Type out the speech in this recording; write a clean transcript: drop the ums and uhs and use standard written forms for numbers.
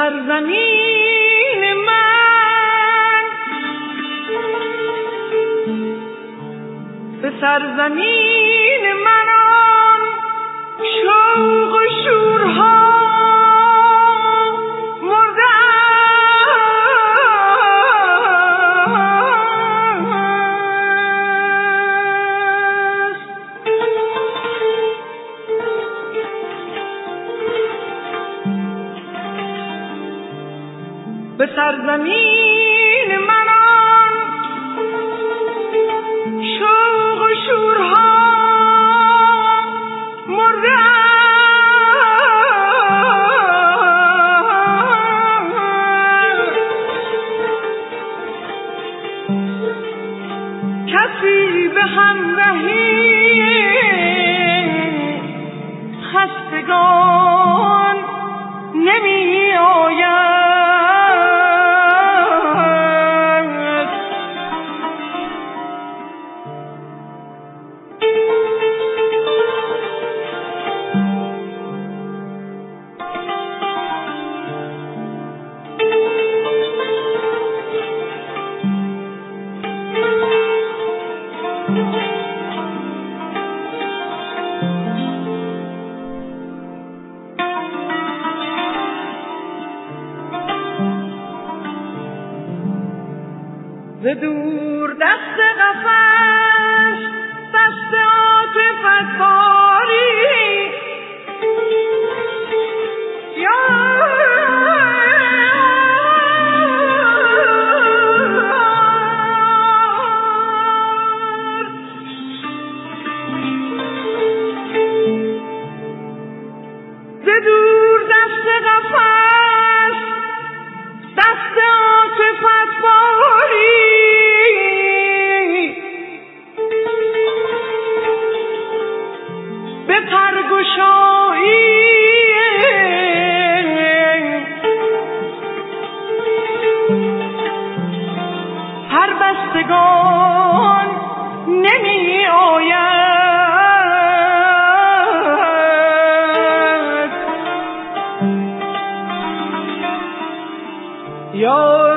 سرزمین من، به سرزمین من آن شوق و شورها مرده است. به سرزمین من آن شوق و شورها مرده است. کسی به همراهی خستگان نمی آید. ز دور دست قفس دست عاطفت باری ز دور دست قفس دست عاطفت باری به پرگشایی پربستگان نمی آید. یا